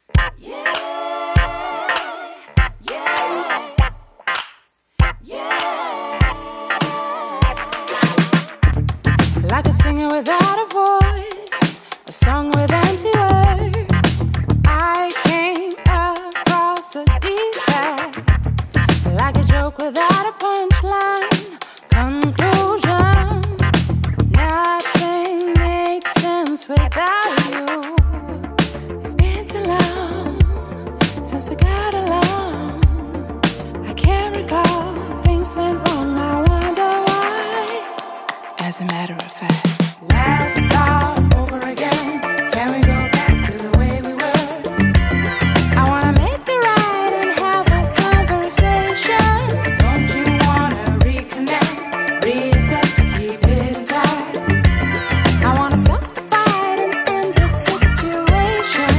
Like a singer without a voice, a song with empty words. I came across a defect, like a joke without a punchline. Conclusion, nothing makes sense without you. It's been too long since we got along. I can't recall things went wrong. I wonder why. As a matter of fact, let's start over again. Can we go back to the way we were? I wanna make it right and have a conversation. Don't you wanna reconnect, recess, keep it tight? I wanna stop the fight and end the situation.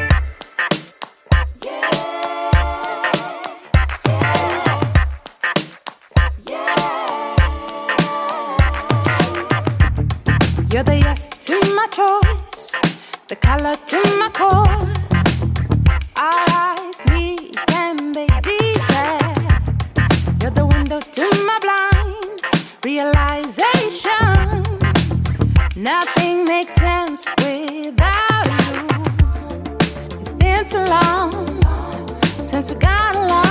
You're the yes to my choice, the color to my core. Our eyes meet and they detect. You're the window to my blinds, realization. Nothing makes sense without you. It's been too long since we got along.